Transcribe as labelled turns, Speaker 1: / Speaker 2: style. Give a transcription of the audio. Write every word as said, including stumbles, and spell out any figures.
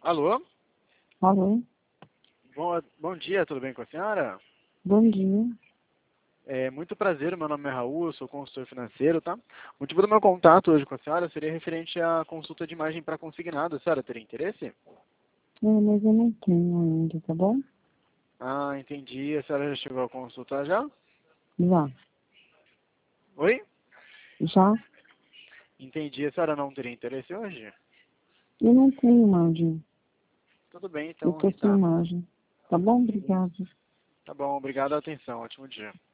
Speaker 1: Alô?
Speaker 2: Alô?
Speaker 1: Bom, bom dia, tudo bem com a senhora?
Speaker 2: Bom dia.
Speaker 1: É, muito prazer, meu nome é Raul, eu sou consultor financeiro, tá? O motivo do meu contato hoje com a senhora seria referente à consulta de imagem para consignado. A senhora teria interesse?
Speaker 2: É, mas eu não tenho ainda, tá bom?
Speaker 1: Ah, entendi. A senhora já chegou a consultar já?
Speaker 2: Já.
Speaker 1: Oi?
Speaker 2: Já?
Speaker 1: Entendi. A senhora não teria interesse hoje?
Speaker 2: Eu não tenho imagem.
Speaker 1: Tudo bem,
Speaker 2: Eu
Speaker 1: então,
Speaker 2: tô sem
Speaker 1: Rita.
Speaker 2: imagem. Tá bom? Obrigada.
Speaker 1: Tá bom, obrigado a atenção. Ótimo dia.